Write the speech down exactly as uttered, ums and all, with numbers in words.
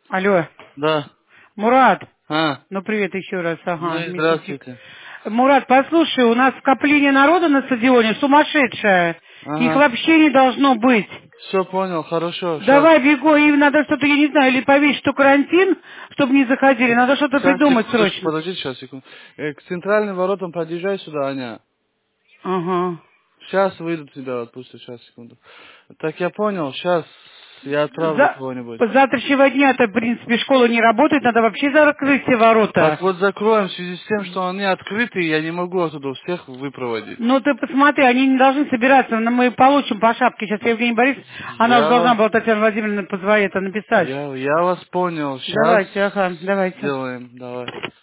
Алло. Да. Мурат. А. Ну, привет еще раз. Ну Ага, и месяцик. здравствуйте. Мурат, послушай, у нас скопление народа на стадионе сумасшедшее. Их Ага. вообще не должно быть. Все понял, хорошо. Сейчас. Давай, бегу, им надо что-то, я не знаю, или повесить, что карантин, чтобы не заходили. Надо что-то Сейчас, придумать секундочку, срочно. подожди, сейчас, секунду. Э, к центральным воротам подъезжай сюда, Аня. Ага. Сейчас выйдут тебя отпустят, сейчас, секунду. Так, я понял, сейчас я отправлю За... кого-нибудь. с завтрашнего дня-то, в принципе, школа не работает, надо вообще закрыть все Так ворота. вот закроем в связи с тем, что они открыты, и я не могу оттуда всех выпроводить. Ну, ты посмотри, они не должны собираться, но мы получим по шапке. Сейчас Евгения Борисовна, она уже Я должна вас, была Татьяна Владимировна позвонить, это написать. я, я вас понял. Сейчас Давайте, ага, давайте. сделаем, давай.